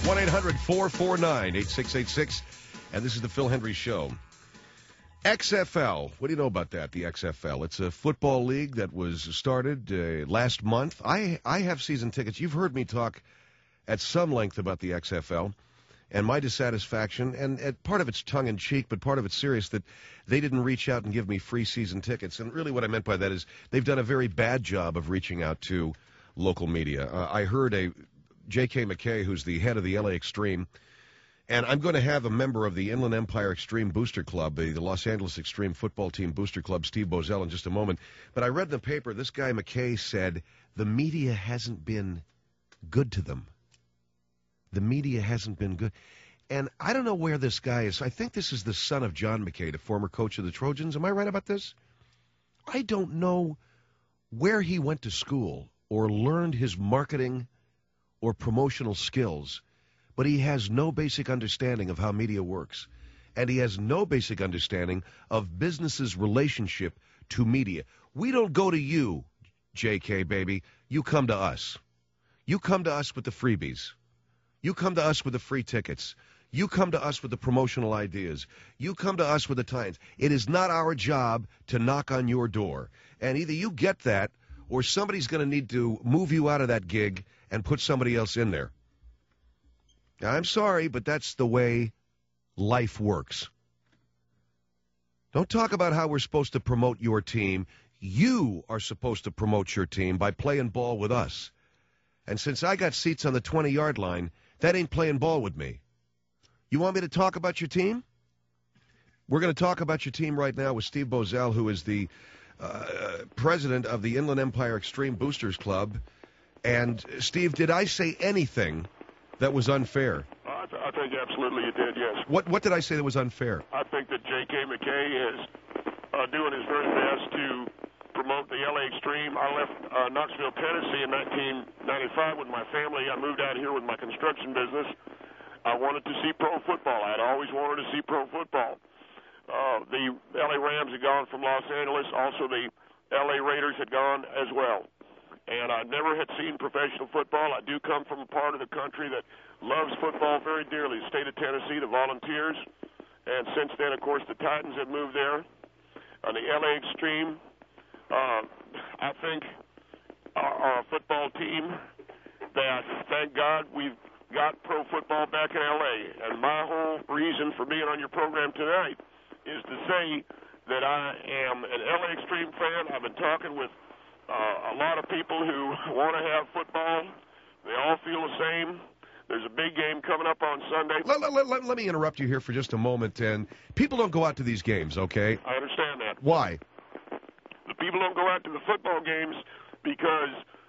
1-800-449-8686. And this is the Phil Hendry Show. XFL. What do you know about that, the XFL? It's a football league that was started last month. I have season tickets. You've heard me talk at some length about the XFL and my dissatisfaction. And part of it's tongue-in-cheek, but part of it's serious that they didn't reach out and give me free season tickets. And really what I meant by that is they've done a very bad job of reaching out to local media. I heard J.K. McKay, who's the head of the LA Extreme, and I'm going to have a member of the Inland Empire Extreme Booster Club, the Los Angeles Extreme Football Team Booster Club, Steve Bozell, in just a moment. But I read in the paper, this guy McKay said the media hasn't been good to them. The media hasn't been good. And I don't know where this guy is. I think this is the son of John McKay, the former coach of the Trojans. Am I right about this? I don't know where he went to school or learned his marketing or promotional skills, but he has no basic understanding of how media works. And he has no basic understanding of business's relationship to media. We don't go to you, JK, baby. You come to us. You come to us with the freebies. You come to us with the free tickets. You come to us with the promotional ideas. You come to us with the times. It is not our job to knock on your door. And either you get that or somebody's going to need to move you out of that gig and put somebody else in there. Now, I'm sorry, but that's the way life works. Don't talk about how we're supposed to promote your team. You are supposed to promote your team by playing ball with us. And since I got seats on the 20-yard line, that ain't playing ball with me. You want me to talk about your team? We're going to talk about your team right now with Steve Bozell, who is the president of the Inland Empire Extreme Boosters Club. And, Steve, did I say anything that was unfair? I think absolutely you did, yes. What did I say that was unfair? I think that J.K. McKay is doing his very best to promote the L.A. Extreme. I left Knoxville, Tennessee in 1995 with my family. I moved out here with my construction business. I wanted to see pro football. I'd always wanted to see pro football. The L.A. Rams had gone from Los Angeles. Also, the L.A. Raiders had gone as well. And I never had seen professional football. I do come from a part of the country that loves football very dearly, the state of Tennessee, the Volunteers. And since then, of course, the Titans have moved there. On the L.A. Extreme, I think our football team, that thank God we've got pro football back in L.A. And my whole reason for being on your program tonight is to say that I am an L.A. Extreme fan. I've been talking with a lot of people who want to have football. They all feel the same. There's a big game coming up on Sunday. Let me interrupt you here for just a moment. And people don't go out to these games, okay? I understand that. Why? The people don't go out to the football games because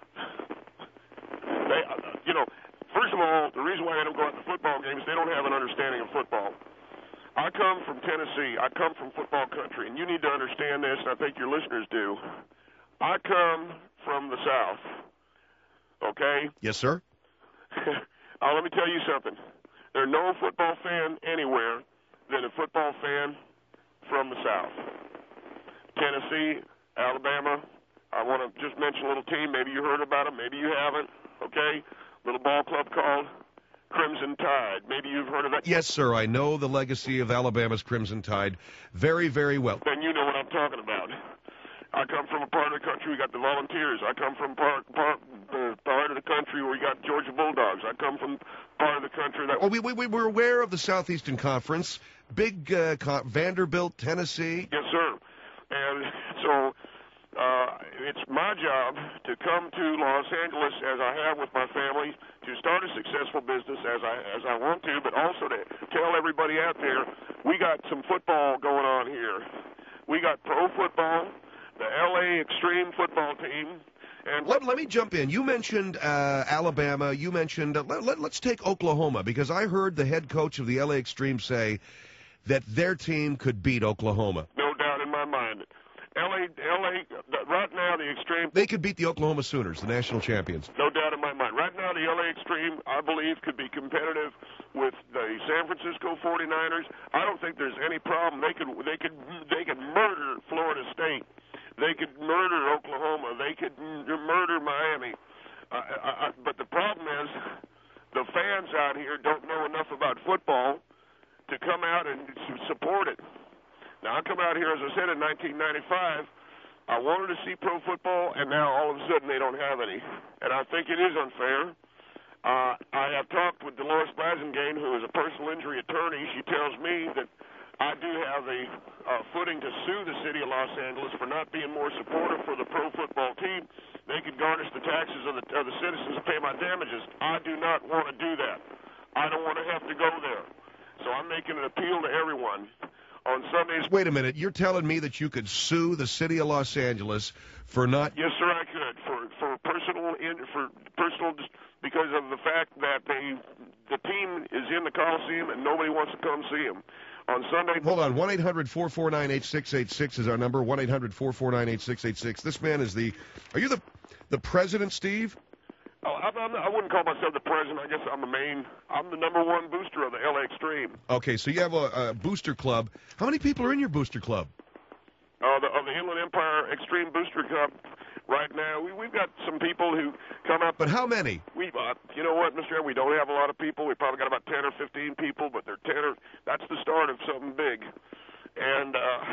they, first of all, the reason why they don't go out to football games, they don't have an understanding of football. I come from Tennessee. I come from football country, and you need to understand this, and I think your listeners do. I come from the South, okay? Yes, sir. Let me tell you something. There's no football fan anywhere than a football fan from the South. Tennessee, Alabama. I want to just mention a little team. Maybe you heard about them. Maybe you haven't, okay? Little ball club called Crimson Tide. Maybe you've heard of that. Yes, sir. I know the legacy of Alabama's Crimson Tide very, very well. Then you know what I'm talking about. I come from a part of the country we got the Volunteers. I come from part of the country where we got Georgia Bulldogs. I come from part of the country that... Oh, we're aware of the Southeastern Conference. Big Vanderbilt, Tennessee. Yes, sir. And so it's my job to come to Los Angeles, as I have with my family, to start a successful business as I want to, but also to tell everybody out there, we got some football going on here. We got pro football, the L.A. Extreme football team. And let me jump in. You mentioned Alabama. You mentioned, let's take Oklahoma, because I heard the head coach of the L.A. Extreme say that their team could beat Oklahoma. No doubt in my mind. L.A. right now, the Extreme... They could beat the Oklahoma Sooners, the national champions. No doubt in my mind. Right now, the L.A. Extreme, I believe, could be competitive with the San Francisco 49ers. I don't think there's any problem. They could murder Florida State. They could murder Oklahoma. They could murder Miami. But the problem is the fans out here don't know enough about football to come out and support it. Now, I come out here, as I said, in 1995. I wanted to see pro football, and now all of a sudden they don't have any. And I think it is unfair. I have talked with Dolores Blasingame, who is a personal injury attorney. She tells me that I do have a footing to sue the city of Los Angeles for not being more supportive for the pro football team. They could garnish the taxes of the citizens and pay my damages. I do not want to do that. I don't want to have to go there. So I'm making an appeal to everyone. On Sundays. Wait a minute. You're telling me that you could sue the city of Los Angeles for not? Yes, sir, I could for personal because of the fact that the team is in the Coliseum and nobody wants to come see them. On Sunday. Hold on. 1-800-449-8686 is our number. 1-800-449-8686. This man is the. Are you the president, Steve? Oh, I wouldn't call myself the president. I guess I'm the number one booster of the LA Extreme. Okay, so you have a booster club. How many people are in your booster club? Of the Inland Empire Extreme Booster Club right now, we've got some people who come up. But how many? You know what, Mr. We don't have a lot of people. We probably got about 10 or 15 people, but they're 10 or, that's the start of something big. And,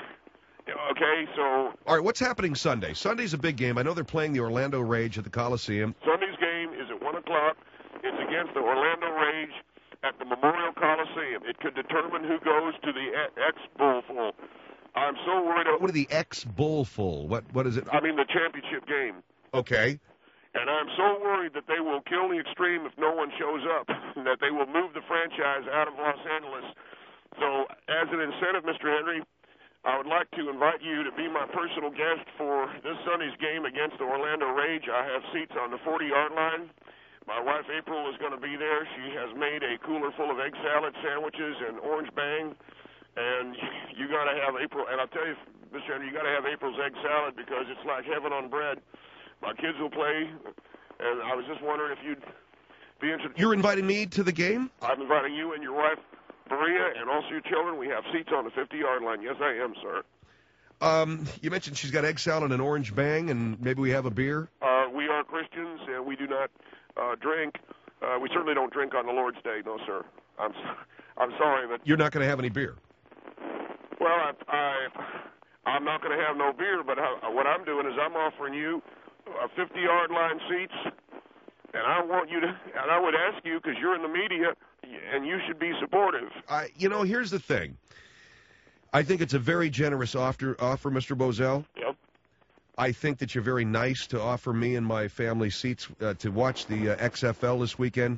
okay, so. All right, what's happening Sunday? Sunday's a big game. I know they're playing the Orlando Rage at the Coliseum. Sunday's game is at 1 o'clock. It's against the Orlando Rage at the Memorial Coliseum. It could determine who goes to the X-Bowl. I'm so worried about... What are the X-Bowl? What is it? I mean the championship game. Okay. And I'm so worried that they will kill the Extreme if no one shows up, and that they will move the franchise out of Los Angeles. So, as an incentive, Mr. Henry, I would like to invite you to be my personal guest for this Sunday's game against the Orlando Rage. I have seats on the 40-yard line. My wife, April, is going to be there. She has made a cooler full of egg salad sandwiches and orange bang. And you got to have April. And I'll tell you, Mr. Henry, you got to have April's egg salad because it's like heaven on bread. My kids will play, and I was just wondering if you'd be interested. You're inviting me to the game? I'm inviting you and your wife, Maria, and also your children. We have seats on the 50-yard line. Yes, I am, sir. You mentioned she's got egg salad and orange bang, and maybe we have a beer? We are Christians, and we do not drink. We certainly don't drink on the Lord's Day, no, sir. I'm sorry, but... You're not going to have any beer? Well, I'm not going to have no beer, but what I'm doing is I'm offering you 50-yard line seats, and I want you to, and I would ask you, because you're in the media, and you should be supportive. Here's the thing. I think it's a very generous offer, Mr. Bozell. Yep. I think that you're very nice to offer me and my family seats to watch the XFL this weekend.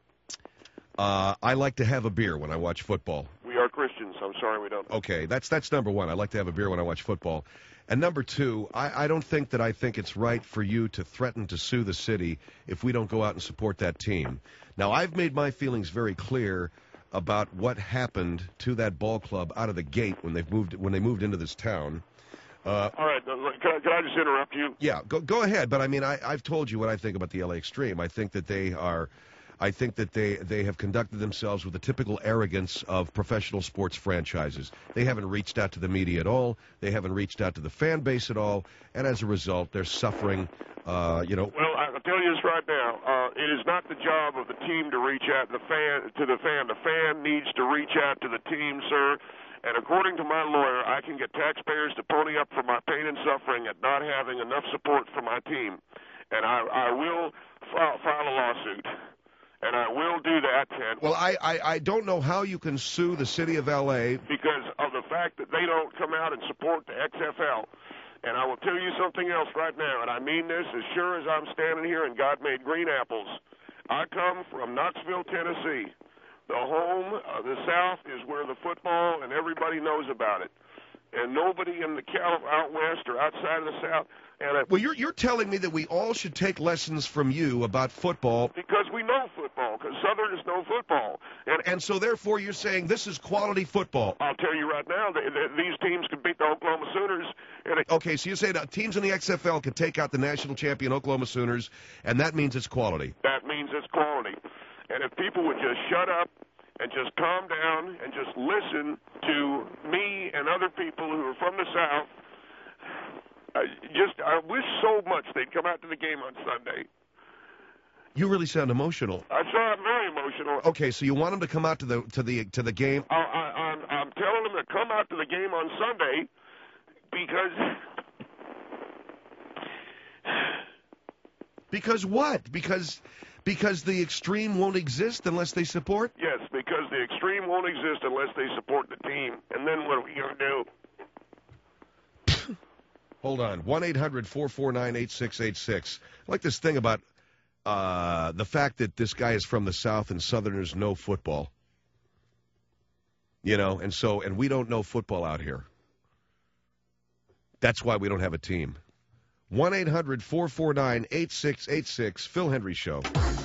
I like to have a beer when I watch football. We are Christians. I'm sorry we don't. Okay, that's number one. I like to have a beer when I watch football. And number two, I don't think that I think it's right for you to threaten to sue the city if we don't go out and support that team. Now, I've made my feelings very clear about what happened to that ball club out of the gate when they moved into this town. All right, can I just interrupt you? Yeah, go ahead. But I mean, I've told you what I think about the LA Extreme. I think that they have conducted themselves with the typical arrogance of professional sports franchises. They haven't reached out to the media at all. They haven't reached out to the fan base at all. And as a result, they're suffering, Well, I'll tell you this right now. It is not the job of the team to reach out to the fan. The fan needs to reach out to the team, sir. And according to my lawyer, I can get taxpayers to pony up for my pain and suffering at not having enough support for my team. And I will file a lawsuit. And I will do that, Ted. Well, I don't know how you can sue the city of L.A. because of the fact that they don't come out and support the XFL. And I will tell you something else right now, and I mean this as sure as I'm standing here and God made green apples. I come from Knoxville, Tennessee. The home of the South is where the football, and everybody knows about it. And nobody in the out west or outside of the South. Well, you're telling me that we all should take lessons from you about football. Because we know football, because Southerners know football. And so, therefore, you're saying this is quality football. I'll tell you right now, these teams could beat the Oklahoma Sooners. Okay, so you say that teams in the XFL could take out the national champion Oklahoma Sooners, and that means it's quality. That means it's quality. And if people would just shut up and just calm down and just listen to me and other people who are from the South, I wish so much they'd come out to the game on Sunday. You really sound emotional. I saw I'm very emotional. Okay, so you want him to come out to the game? I'm telling him to come out to the game on Sunday Because what? Because the extreme won't exist unless they support? Yes, because the extreme won't exist unless they support the team. And then what are we going to do? Hold on. 1-800-449-8686. I like this thing about the fact that this guy is from the South and Southerners know football. You know, and we don't know football out here. That's why we don't have a team. 1-800-449-8686. Phil Hendrie Show.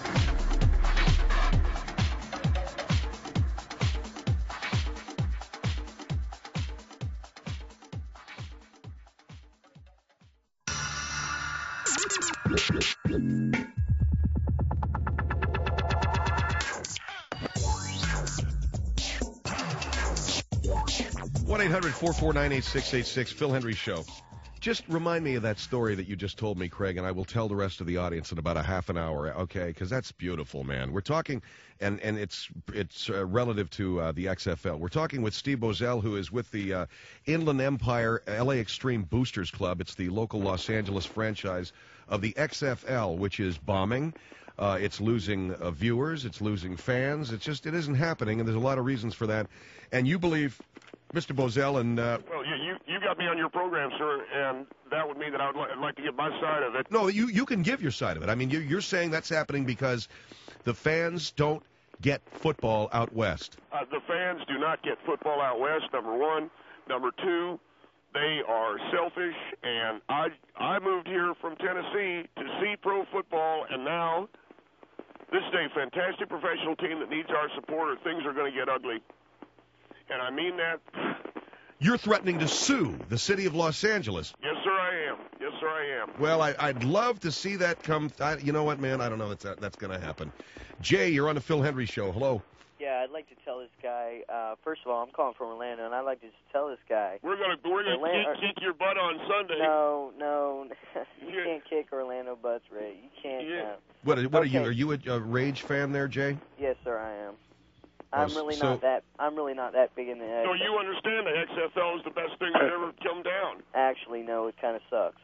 One 800-449-8686. Phil Hendrie Show. Just remind me of that story that you just told me, Craig, and I will tell the rest of the audience in about a half an hour, okay? Because that's beautiful, man. We're talking, and it's relative to the XFL. We're talking with Steve Boesel, who is with the Inland Empire LA Extreme Boosters Club. It's the local Los Angeles franchise of the XFL, which is bombing. It's losing viewers. It's losing fans. It isn't happening, and there's a lot of reasons for that. And you believe, Mr. Boesel, and... well, you got me on your program, sir, and that would mean that I'd like to get my side of it. No, you can give your side of it. I mean, you're saying that's happening because the fans don't get football out west. The fans do not get football out west, number one. Number two, they are selfish, and I moved here from Tennessee to see pro football, and now this is a fantastic professional team that needs our support or things are going to get ugly. And I mean that. You're threatening to sue the city of Los Angeles. Yes, sir, I am. Yes, sir, I am. Well, I'd love to see that come. You know what, man? I don't know that's going to happen. Jay, you're on the Phil Hendrie Show. Hello. Yeah, I'd like to tell this guy. First of all, I'm calling from Orlando, and I'd like to just tell this guy. We're gonna kick your butt on Sunday. No, you can't kick Orlando butts, Ray. You can't. Yeah. What are you? Are you a Rage fan there, Jay? Yes, sir, I am. I'm really not that big in the. So you understand the XFL is the best thing that ever come down? Actually, no, it kind of sucks.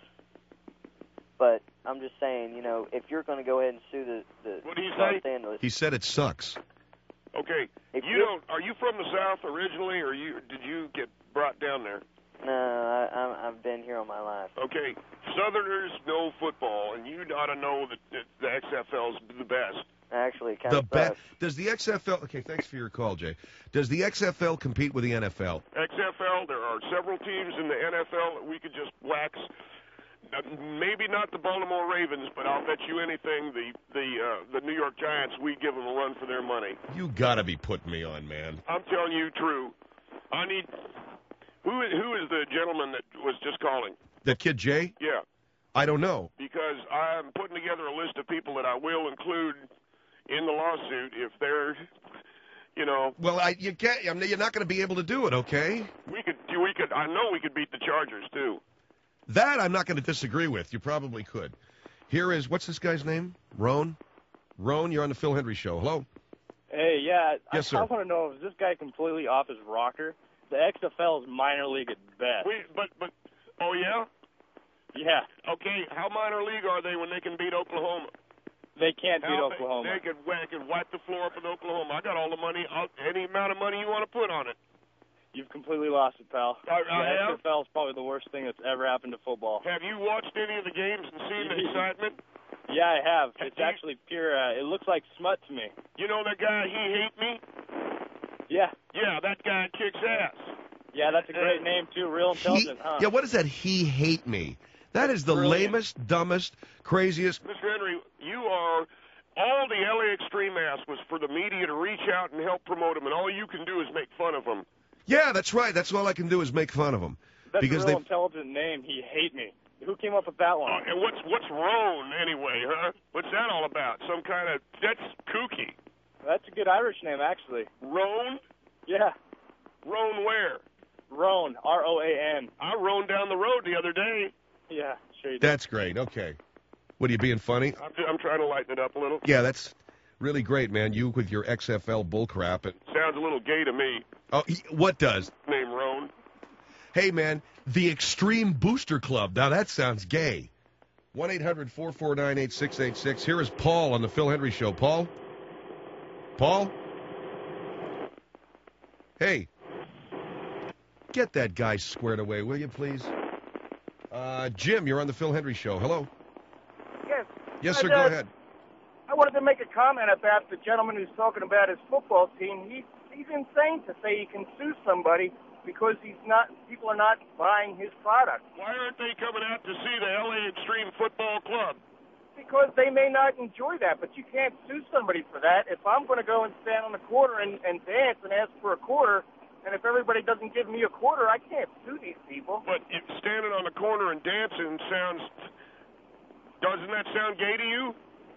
But I'm just saying, if you're going to go ahead and sue the what do you Los say? Angeles, He said it sucks. Okay, are you from the South originally, or did you get brought down there? No, I've been here all my life. Okay, Southerners know football, and you ought to know that the XFL is the best. Actually, it kind of sucks. Does the XFL? Okay, thanks for your call, Jay. Does the XFL compete with the NFL? XFL, there are several teams in the NFL that we could just wax. Maybe not the Baltimore Ravens, but I'll bet you anything the New York Giants, we give them a run for their money. You gotta be putting me on, man. I'm telling you, true. I need. Who is the gentleman that was just calling? That kid Jay? Yeah. I don't know. Because I'm putting together a list of people that I will include in the lawsuit if they're, Well, you can't. You're not going to be able to do it. Okay. We could. I know we could beat the Chargers too. That I'm not going to disagree with. You probably could. Here is what's this guy's name? Roan. Roan, you're on the Phil Hendrie Show. Hello. Hey, yeah. Yes, sir. I want to know, is this guy completely off his rocker? The XFL is minor league at best. But oh yeah. Yeah. Okay, how minor league are they when they can beat Oklahoma? They can't beat Oklahoma. They could wipe the floor up in Oklahoma. I got all the money, any amount of money you want to put on it. You've completely lost it, pal. I the XFL is probably the worst thing that's ever happened to football. Have you watched any of the games and seen the excitement? Yeah, I have. It's actually pure. It looks like smut to me. You know that guy, He Hate Me? Yeah. Yeah, that guy kicks ass. Yeah, that's a great name, too. Real intelligent, huh? Yeah, what is that? He Hate Me. That is the lamest, dumbest, craziest. Mr. Hendrie, all the LA Extreme asked was for the media to reach out and help promote them, and all you can do is make fun of them. Yeah, that's right. That's all I can do is make fun of them. That's a real intelligent name. He Hate Me. Who came up with that one? And what's Roan anyway, huh? What's that all about? Some kind of that's kooky. That's a good Irish name, actually. Roan? Yeah. Roan where? Roan, R-O-A-N. I roamed down the road the other day. Yeah, sure you did. That's great. Okay. What, are you being funny? I'm trying to lighten it up a little. Yeah, that's really great, man. You with your XFL bullcrap. Sounds a little gay to me. Oh, what does? Name Roan. Hey, man, the Extreme Booster Club. Now, that sounds gay. 1-800-449-8686. Here is Paul on the Phil Hendry Show. Paul? Paul? Hey. Get that guy squared away, will you, please? Jim, you're on the Phil Hendry Show. Hello? Yes. Yes, sir, go ahead. I wanted to make a comment about the gentleman who's talking about his football team. He's insane to say he can sue somebody because people are not buying his product. Why aren't they coming out to see the LA Extreme Football Club? Because they may not enjoy that, but you can't sue somebody for that. If I'm going to go and stand on the corner and dance and ask for a quarter, and if everybody doesn't give me a quarter, I can't sue these people. But if standing on the corner and dancing doesn't that sound gay to you?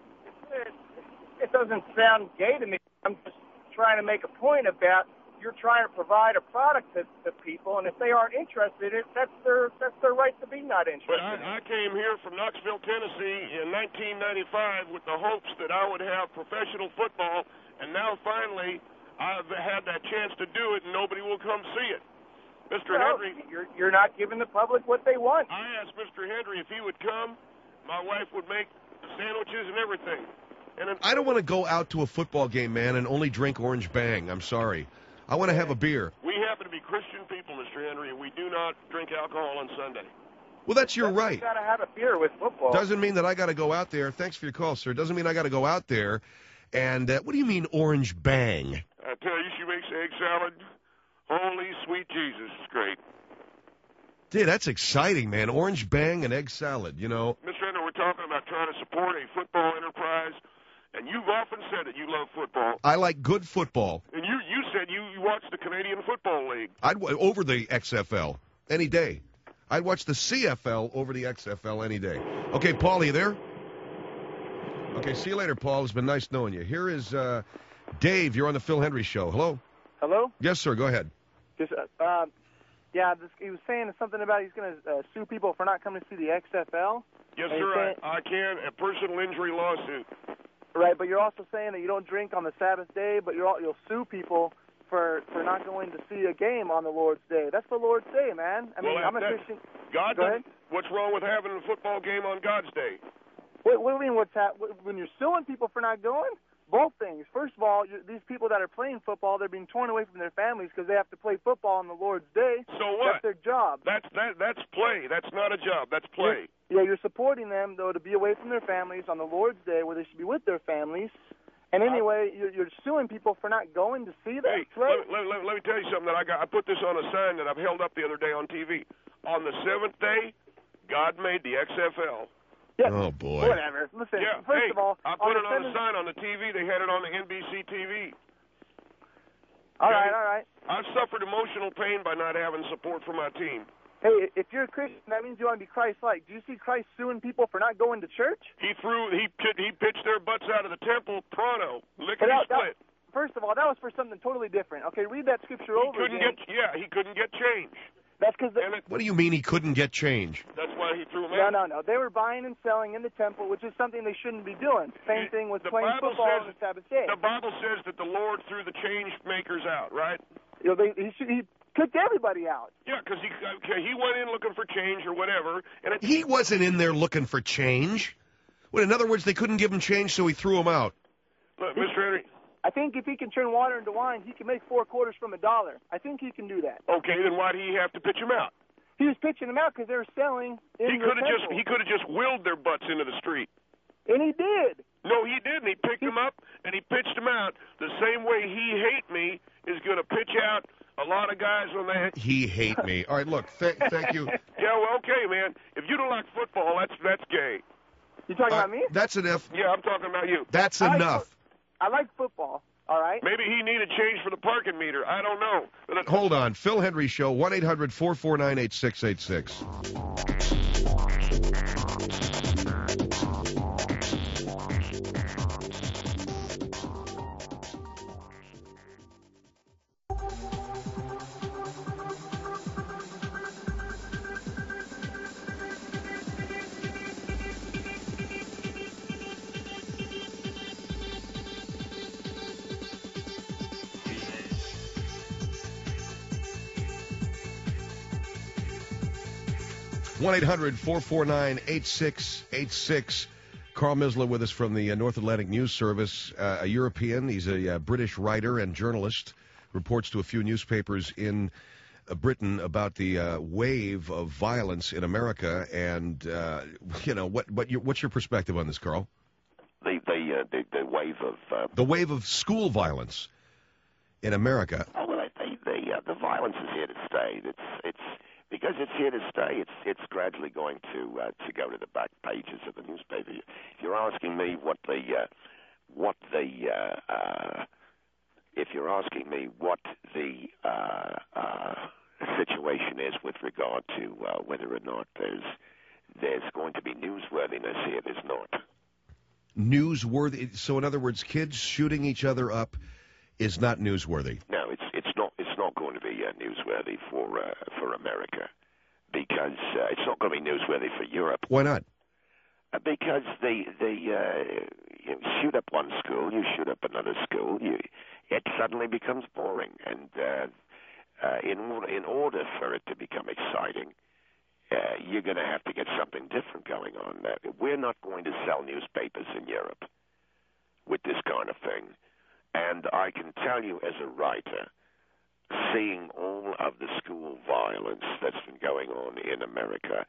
It doesn't sound gay to me. I'm just trying to make a point about you're trying to provide a product to people, and if they aren't interested in it, that's their right to be not interested. But I came here from Knoxville, Tennessee in 1995 with the hopes that I would have professional football, and now finally I've had that chance to do it, and nobody will come see it. Mr. Hendry, you're not giving the public what they want. I asked Mr. Hendry if he would come. My wife would make the sandwiches and everything. I don't want to go out to a football game, man, and only drink Orange Bang. I'm sorry. I want to have a beer. We happen to be Christian people, Mr. Henry, and we do not drink alcohol on Sunday. Well, that's your right. You got to have a beer with football. Doesn't mean that I got to go out there. Thanks for your call, sir. Doesn't mean I got to go out there. And what do you mean Orange Bang? I tell you, she makes egg salad. Holy sweet Jesus, it's great. Dude, that's exciting, man. Orange Bang and egg salad, you know. Mr. Henry, we're talking about trying to support a football enterprise. And you've often said that you love football. I like good football. And you said you watch the Canadian Football League. Over the XFL any day. I'd watch the CFL over the XFL any day. Okay, Paul, are you there? Okay, see you later, Paul. It's been nice knowing you. Here is Dave. You're on the Phil Hendry Show. Hello? Hello? Yes, sir. Go ahead. He was saying something about he's going to sue people for not coming to see the XFL. Yes, sir. I can. A personal injury lawsuit. Right, but you're also saying that you don't drink on the Sabbath day, but you'll sue people for not going to see a game on the Lord's Day. That's the Lord's Day, man. I mean, I'm a Christian. God, what's wrong with having a football game on God's Day? What do you mean when you're suing people for not going? Both things. First of all, these people that are playing football, they're being torn away from their families because they have to play football on the Lord's Day. So what? That's their job. That's play. That's not a job. That's play. Yeah, you're supporting them, though, to be away from their families on the Lord's Day where they should be with their families. And anyway, you're suing people for not going to see that. Hey, right? let me tell you something that I put this on a sign that I've held up the other day on TV. On the seventh day, God made the XFL. Yeah. Oh, boy. Whatever. Listen, first of all, I put it on the sign on the TV. They had it on the NBC TV. All right. I've suffered emotional pain by not having support for my team. Hey, if you're a Christian, that means you want to be Christ-like. Do you see Christ suing people for not going to church? He pitched their butts out of the temple pronto, lickety-split. First of all, that was for something totally different. Okay, read that scripture over again. He couldn't get change. That's because. What do you mean he couldn't get change? That's why he threw him out. No. They were buying and selling in the temple, which is something they shouldn't be doing. Same thing with playing football on the Sabbath day. The Bible says that the Lord threw the change makers out, right? He kicked everybody out. Yeah, because he went in looking for change or whatever. And he wasn't in there looking for change. Well, in other words, they couldn't give him change, so he threw him out. Look, Mr. Henry. I think if he can turn water into wine, he can make 4 quarters from $1. I think he can do that. Okay, then why did he have to pitch him out? He was pitching them out because they were selling in the temple. He could have just willed their butts into the street. And he did. No, he didn't. He picked them up and he pitched them out. The same way He Hate Me is going to pitch out a lot of guys when they... He hate me. All right, look, thank you. Yeah, well, okay, man. If you don't like football, that's gay. You talking about me? That's enough. Yeah, I'm talking about you. That's enough. I like football. All right. Maybe he needed change for the parking meter. I don't know. Hold on. Phil Hendry Show, 1-800-449-8686. 1-800-449-8686. Carl Misler with us from the North Atlantic News Service, a European. He's a British writer and journalist, reports to a few newspapers in Britain about the wave of violence in America. And, what's your perspective on this, Carl? The wave of... The wave of school violence in America. Oh, well, the violence is here to stay. It's because it's here to stay. It's gradually going to go to the back pages of the newspaper. If you're asking me what the situation is with regard to whether or not there's going to be newsworthiness here, there's not. Newsworthy. So, in other words, kids shooting each other up is not newsworthy. No, it's not going to be newsworthy for America, because it's not going to be newsworthy for Europe. Why not? Because you shoot up one school, you shoot up another school, it suddenly becomes boring, and in order for it to become exciting, you're going to have to get something different going on. We're not going to sell newspapers in Europe with this kind of thing. And I can tell you as a writer, seeing all of the school violence that's been going on in America,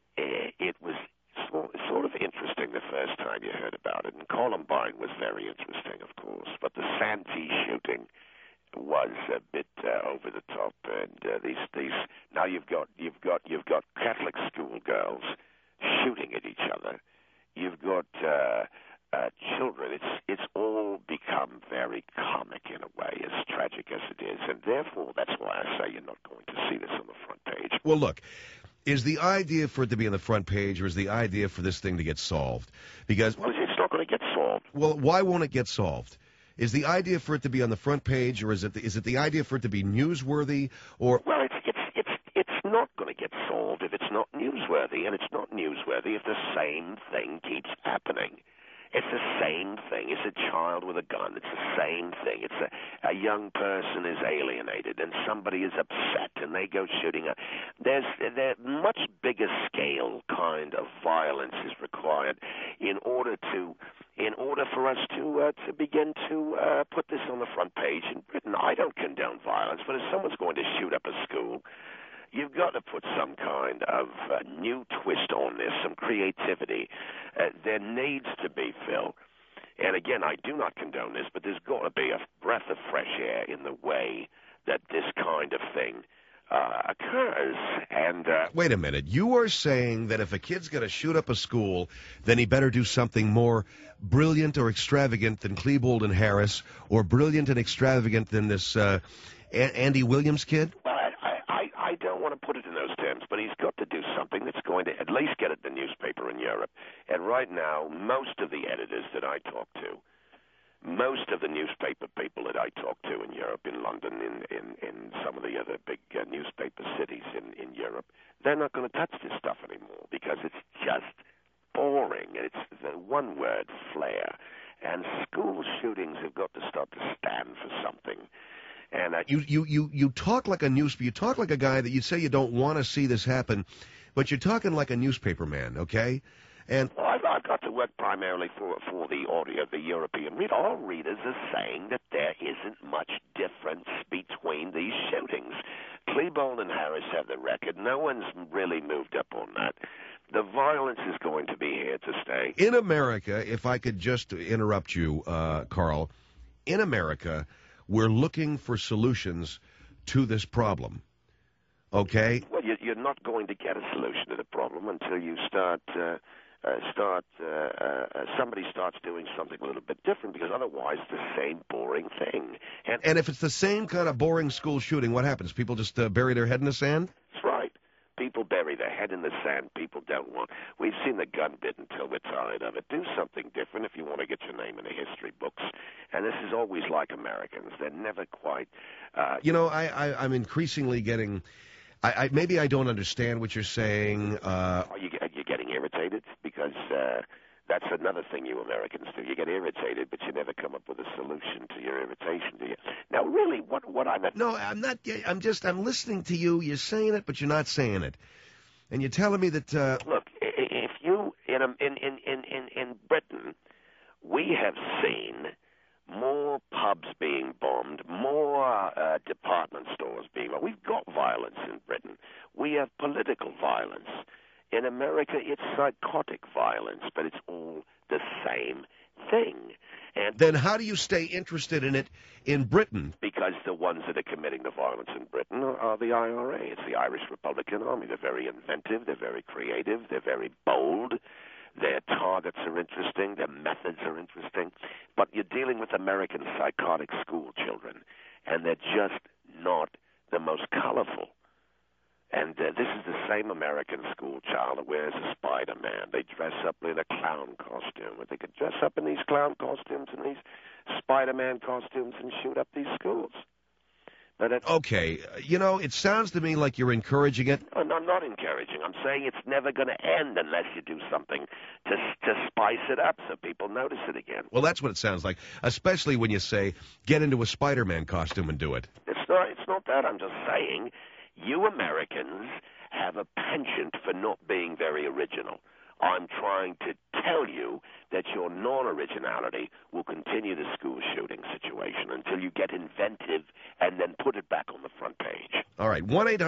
it was sort of interesting the first time you heard about it. And Columbine was very interesting, of course. But the Santee shooting was a bit over the top, and these now you've got Catholic schoolgirls shooting at each other. You've got children. It's all become very comic in a way, as tragic as it is, and therefore that's why I say you're not going to see this on the front page. Well, look. Is the idea for it to be on the front page, or is the idea for this thing to get solved? Because it's not going to get solved. Well, why won't it get solved? Is the idea for it to be on the front page, or is it the idea for it to be newsworthy? Or well, it's not going to get solved if it's not newsworthy, and it's not newsworthy if the same thing keeps happening. It's the same thing. It's a child with a gun. It's the same thing. It's a young person is alienated, and somebody is upset, and they go shooting. There's much bigger scale kind of violence is required in order for us to begin to put this on the front page in Britain. I don't condone violence, but if someone's going to shoot up a school, you've got to put some kind of new twist on this, some creativity. There needs to be, Phil, and again, I do not condone this, but there's got to be a breath of fresh air in the way that this kind of thing occurs. And wait a minute. You are saying that if a kid's going to shoot up a school, then he better do something more brilliant or extravagant than Klebold and Harris, or brilliant and extravagant than this Andy Williams kid? Well, I don't want to put it in those terms, but he's got to do something that's going to at least get it in the newspaper in Europe. And right now, most of the editors that I talk to, most of the newspaper people that I talk to in Europe, in London, in some of the other big newspaper cities in Europe, they're not going to touch this stuff anymore because it's just boring. It's the one word, flair. And school shootings have got to start to stand for something. And you talk like a you talk like a guy that you say you don't want to see this happen, but you're talking like a newspaper man, okay? And well, I've got to work primarily for the audio, the European reader. All readers are saying that there isn't much difference between these shootings. Klebold and Harris have the record. No one's really moved up on that. The violence is going to be here to stay. In America, if I could just interrupt you, Carl, in America, we're looking for solutions to this problem, okay? Well, you're not going to get a solution to the problem until you somebody starts doing something a little bit different, because otherwise the same boring thing. And if it's the same kind of boring school shooting, what happens? People just bury their head in the sand? That's right. People bury their head in the sand. People don't want. We've seen the gun bit until we're tired of it. Do something different if you want to get your name in the history books. And this is always like Americans. They're never quite. I'm increasingly getting. Maybe I don't understand what you're saying. Are you getting irritated? Because that's another thing you Americans do. You get irritated, but you never come up with a solution to your irritation, do you? Now, really, what I'm... No, I'm not. I'm listening to you. You're saying it, but you're not saying it. And you're telling me that Look, if you in Britain, we have seen more pubs being bombed, more department stores being bombed. We've got violence in Britain. We have political violence. In America, it's psychotic violence, but it's all the same thing. And then how do you stay interested in it in Britain? Because the ones that are committing the violence in Britain are the IRA. It's the Irish Republican Army. They're very inventive. They're very creative. They're very bold. Their targets are interesting. Their methods are interesting. But you're dealing with American psychotic school children, and they're just not the most colorful. And this is the same American school child that wears a Spider-Man. They dress up in a clown costume. They could dress up in these clown costumes and these Spider-Man costumes and shoot up these schools. But okay, it sounds to me like you're encouraging it. No, I'm not encouraging. I'm saying it's never going to end unless you do something to spice it up so people notice it again. Well, that's what it sounds like, especially when you say, get into a Spider-Man costume and do it. It's not that. I'm just saying you Americans have a penchant for not being very original. I'm trying to tell you that your non-originality will continue the school shooting situation until you get inventive and then put it back on the front page. All right,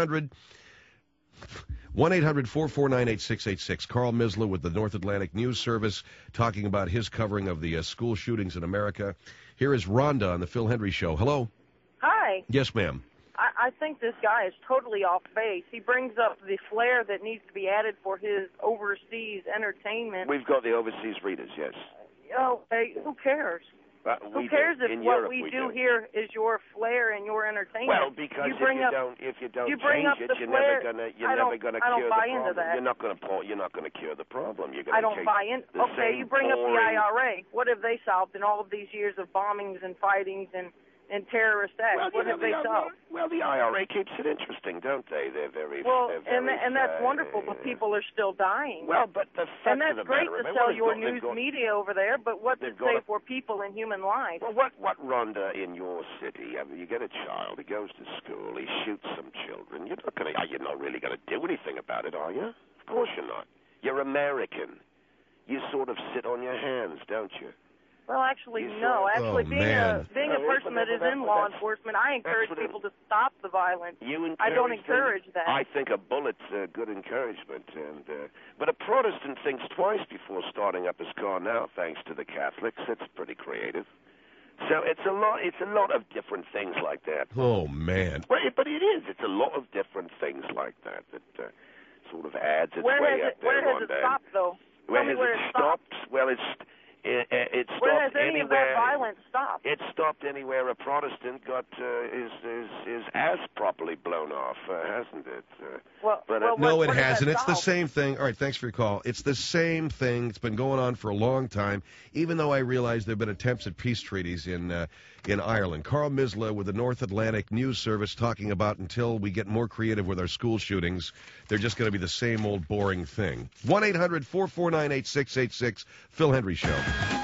1-800-449-8686. Carl Misler with the North Atlantic News Service talking about his covering of the school shootings in America. Here is Rhonda on the Phil Hendrie Show. Hello. Hi. Yes, ma'am. I think this guy is totally off base. He brings up the flair that needs to be added for his overseas entertainment. We've got the overseas readers, yes. Hey, who cares? Who cares if what we do here is your flair and your entertainment? Well, because if you don't change it, you're never gonna cure the problem. I don't buy into that. You're not gonna cure the problem. I don't buy in. Okay, you bring up the IRA. What have they solved in all of these years of bombings and fightings and terrorist acts? Well, what have they solved? Well, the IRA keeps it interesting, don't they? They're very and that's wonderful, but people are still dying. Well, but the fact and that's of the great matter, to sell your news media over there, but what's it say for people and human life? Well, what Rhonda, in your city? I mean, you get a child, he goes to school, he shoots some children. You're not really going to do anything about it, are you? Of course you're not. You're American. You sort of sit on your hands, don't you? Well, actually, no. Actually, being a person that is in law enforcement, I encourage people to stop the violence. I don't encourage that. I think a bullet's a good encouragement, but a Protestant thinks twice before starting up his car now, thanks to the Catholics. It's pretty creative. So it's a lot of different things like that. Oh man! But it is. It's a lot of different things like that sort of adds its way up there. Where has it stopped, though? Tell me where it stopped. Well, it stopped where has any anywhere. Of that violence stopped? It stopped anywhere a Protestant got his ass properly blown off, hasn't it? No, it hasn't. It's the same thing. All right, thanks for your call. It's the same thing. It's been going on for a long time, even though I realize there have been attempts at peace treaties in Ireland. Carl Misler with the North Atlantic News Service talking about until we get more creative with our school shootings, they're just going to be the same old boring thing. 1-800-449-8686, Phil Hendrie Show.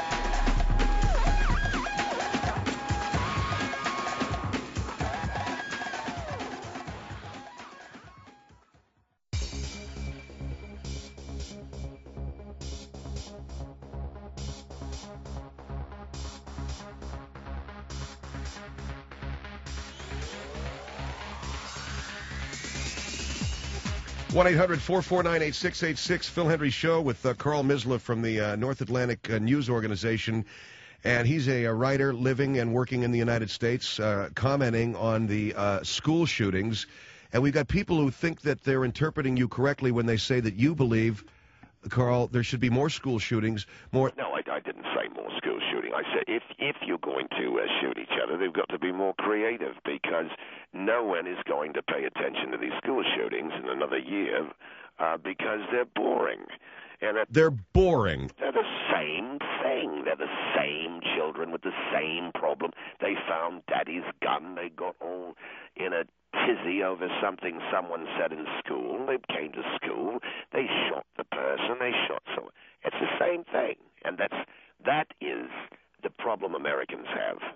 One 1-800-449-8686, Phil Hendrie Show with Carl Misler from the North Atlantic News Organization. And he's a writer living and working in the United States, commenting on the school shootings. And we've got people who think that they're interpreting you correctly when they say that you believe, Carl, there should be more school shootings. More. No, I didn't say more school shooting. I said if you're going to shoot each other, they've got to be more creative, because no one is going to pay attention to these school shootings in another year because they're boring. And they're boring. They're the same thing. They're the same children with the same problem. They found daddy's gun. They got all in a tizzy over something someone said in school. They came to school. They shot the person. They shot someone. It's the same thing. And that is the problem Americans have.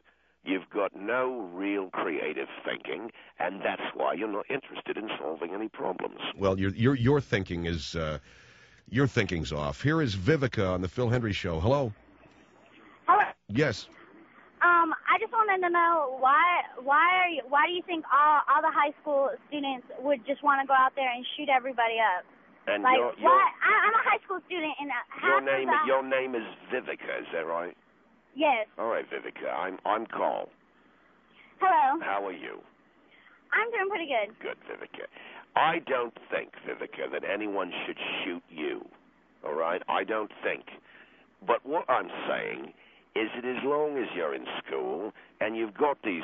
You've got no real creative thinking, and that's why you're not interested in solving any problems. Well, your thinking is your thinking's off. Here is Vivica on the Phil Hendry Show. Hello. Hello. Yes. I just wanted to know why do you think all the high school students would just want to go out there and shoot everybody up? And like, I'm a high school student, and your name is Vivica, is that right? Yes. All right, Vivica. I'm Carl. Hello. How are you? I'm doing pretty good. Good, Vivica. I don't think, Vivica, that anyone should shoot you. All right? I don't think. But what I'm saying is that as long as you're in school and you've got these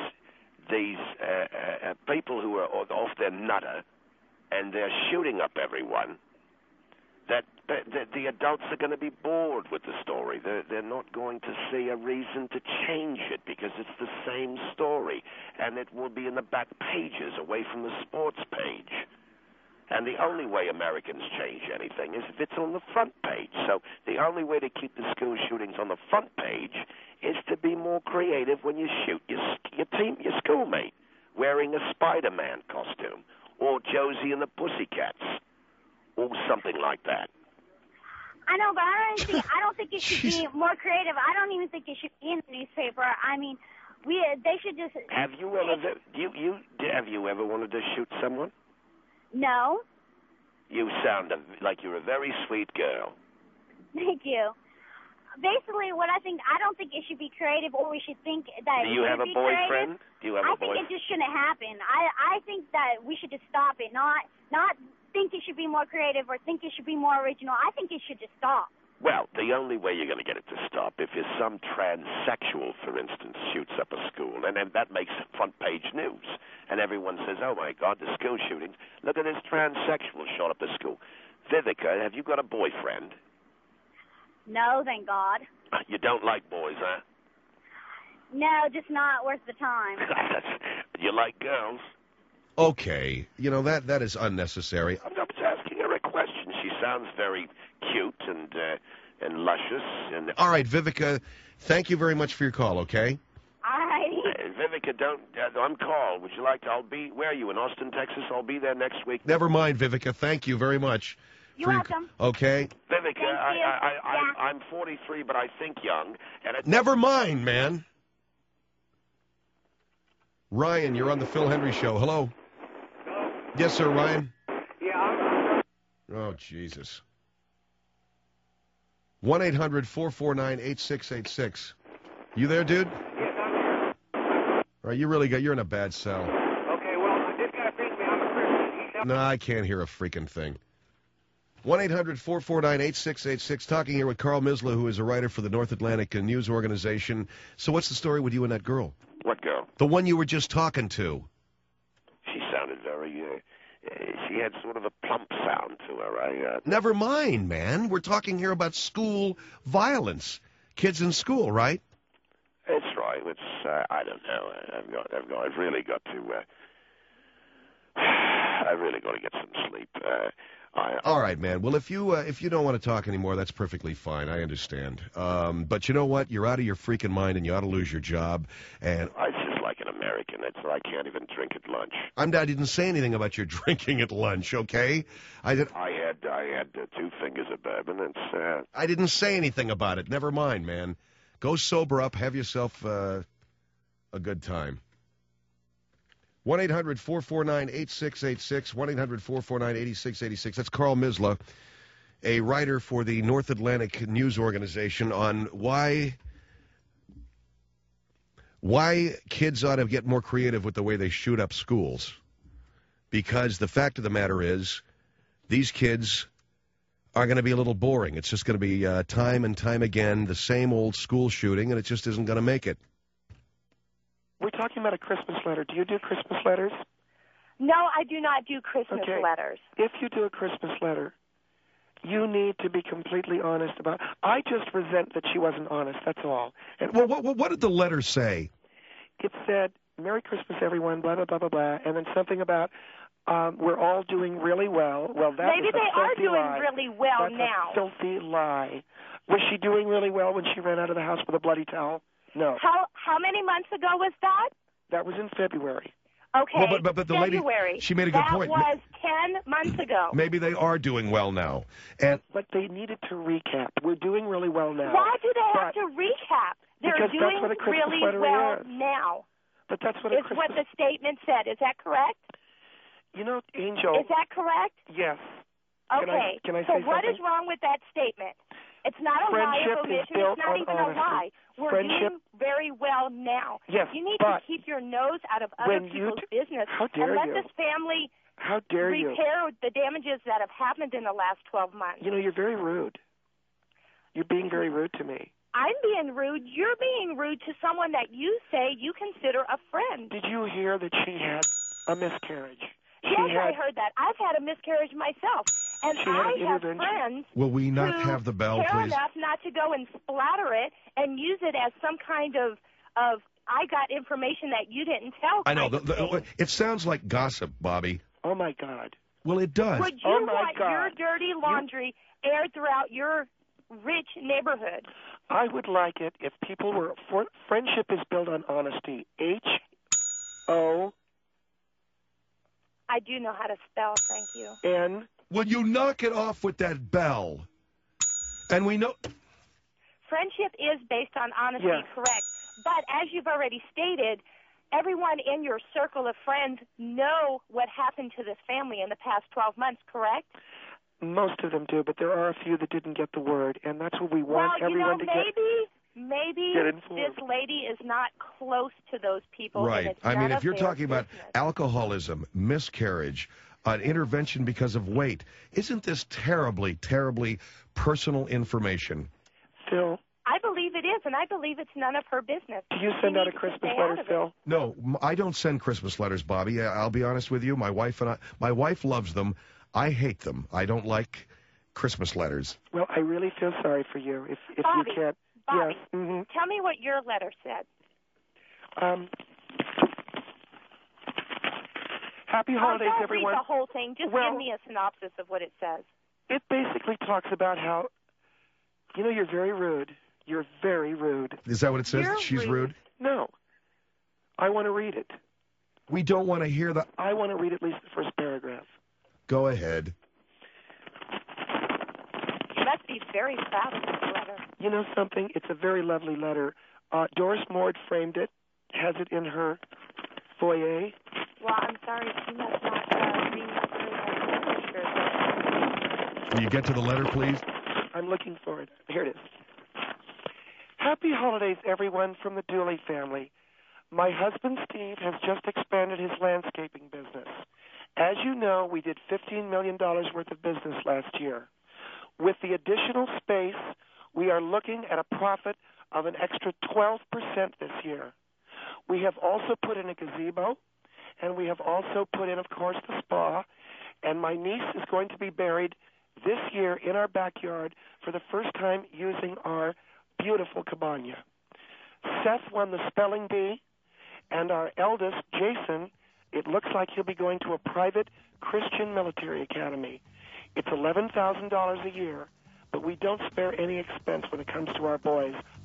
people who are off their nutter and they're shooting up everyone, that the adults are going to be bored with the story. They're not going to see a reason to change it because it's the same story, and it will be in the back pages away from the sports page. And the only way Americans change anything is if it's on the front page. So the only way to keep the school shootings on the front page is to be more creative when you shoot your schoolmate wearing a Spider-Man costume or Josie and the Pussycats or something like that. I know, but I don't think it should be more creative. I don't even think it should be in the newspaper. I mean, they should just. Have you ever wanted to shoot someone? No. You sound like you're a very sweet girl. Thank you. Basically, what I don't think it should be creative, or we should think that. Do you have a boyfriend? Do you have a boyfriend? I think it just shouldn't happen. I think that we should just stop it, not think it should be more creative or think it should be more original. I think it should just stop. Well, the only way you're going to get it to stop if some transsexual, for instance, shoots up a school, and then that makes front page news, and everyone says, "Oh my God, the school shootings! Look at this transsexual shot up the school." Vivica, have you got a boyfriend? No, thank God. You don't like boys, huh? No, just not worth the time. You like girls? Okay, that is unnecessary. I'm just asking her a question. She sounds very cute and luscious. And all right, Vivica, thank you very much for your call. Okay. All righty. Vivica, I'm Carl. Would you like to? Where are you, in Austin, Texas? I'll be there next week. Never mind, Vivica. Thank you very much. You're welcome. Okay. Vivica, I'm 43, but I think young. And never mind, man. Ryan, you're on the Phil Hendry Show. Hello. Hello. Yes, sir, Ryan. Yeah. Oh, Jesus. 1-800-449-8686. You there, dude? Yes, I'm here. All right, you're in a bad cell. Okay, well, this guy thinks me. I'm a Christian. No, I can't hear a freaking thing. 1-800-449-8686. Talking here with Carl Misla, who is a writer for the North Atlantic News Organization. So what's the story with you and that girl? What girl? The one you were just talking to. She sounded very, she had sort of a plump sound to her. Never mind, man. We're talking here about school violence. Kids in school, right? That's right. It's, I don't know. I've really got to get some sleep. All right, man. Well, if you don't want to talk anymore, that's perfectly fine. I understand. But you know what? You're out of your freaking mind, and you ought to lose your job. And I just like an American. That's why I can't even drink at lunch. I didn't say anything about your drinking at lunch, okay? I had 2 fingers of bourbon. It's. I didn't say anything about it. Never mind, man. Go sober up. Have yourself a good time. 1-800-449-8686, 1-800-449-8686. That's Carl Misla, a writer for the North Atlantic News Organization, on why kids ought to get more creative with the way they shoot up schools. Because the fact of the matter is, these kids are going to be a little boring. It's just going to be time and time again the same old school shooting, and it just isn't going to make it. We're talking about a Christmas letter. Do you do Christmas letters? No, I do not do Christmas letters. If you do a Christmas letter, you need to be completely honest about. I just resent that she wasn't honest. That's all. And what did the letter say? It said, "Merry Christmas, everyone." Blah blah blah blah blah, and then something about we're all doing really well. Well, that maybe they are doing really well now. That's a filthy lie. Was she doing really well when she ran out of the house with a bloody towel? No. How many months ago was that? That was in February. Okay, well, but the February. lady, she made a good point. That was 10 months ago. Maybe they are doing well now. But they needed to recap. We're doing really well now. Why do they have to recap? They're because doing that's what a Christmas really letter well is. now. But that's what is what the statement said. Is that correct? You know, Angel. Is that correct? Yes. Okay. Can I so say what something? is wrong with that statement? It's not a lie of omission. It's not even a lie. We're doing very well now. Yes, you need to keep your nose out of other people's business and let this family repair the damages that have happened in the last 12 months. You know, you're very rude. You're being very rude to me. I'm being rude. You're being rude to someone that you say you consider a friend. Did you hear that she had a miscarriage? I heard that. I've had a miscarriage myself. And I have friends Will we not who have the bell, care please? enough not to go and splatter it and use it as some kind of I got information that you didn't tell. I know. It sounds like gossip, Bobby. Oh, my God. Well, it does. Would you want your dirty laundry aired throughout your rich neighborhood? I would like it if people were... friendship is built on honesty. H-O... I do know how to spell, thank you. N... Will you knock it off with that bell? And we know... Friendship is based on honesty, correct. But as you've already stated, everyone in your circle of friends know what happened to this family in the past 12 months, correct? Most of them do, but there are a few that didn't get the word, and that's what we want everyone to get. Maybe this lady is not close to those people. Right. And it's I mean, none if of you're their talking about alcoholism, miscarriage, an intervention because of weight, isn't this terribly, terribly personal information? Phil? I believe it is, and I believe it's none of her business. Do you send out a Christmas letter, Phil? No, I don't send Christmas letters, Bobby. I'll be honest with you. My wife loves them. I hate them. I don't like Christmas letters. Well, I really feel sorry for you if Bobby, you can't. Bobby, yes. Mm-hmm. Tell me what your letter said. Happy holidays, don't everyone. Read the whole thing. Just give me a synopsis of what it says. It basically talks about how, you know, you're very rude. You're very rude. Is that what it says? She's rude? No. I want to read it. We don't want to hear the... I want to read at least the first paragraph. Go ahead. You must be very proud of this letter. You know something? It's a very lovely letter. Doris Mord framed it, has it in her foyer. Well, I'm sorry, she must not be very Can you get to the letter, please? I'm looking for it. Here it is. Happy holidays, everyone, from the Dooley family. My husband, Steve, has just expanded his landscaping business. As you know, we did $15 million worth of business last year. With the additional space, we are looking at a profit of an extra 12% this year. We have also put in a gazebo, and we have also put in, of course, the spa, and my niece is going to be buried this year in our backyard for the first time using our beautiful cabana. Seth won the spelling bee, and our eldest, Jason, it looks like he'll be going to a private Christian military academy. It's $11,000 a year, but we don't spare any expense when it comes to our boys.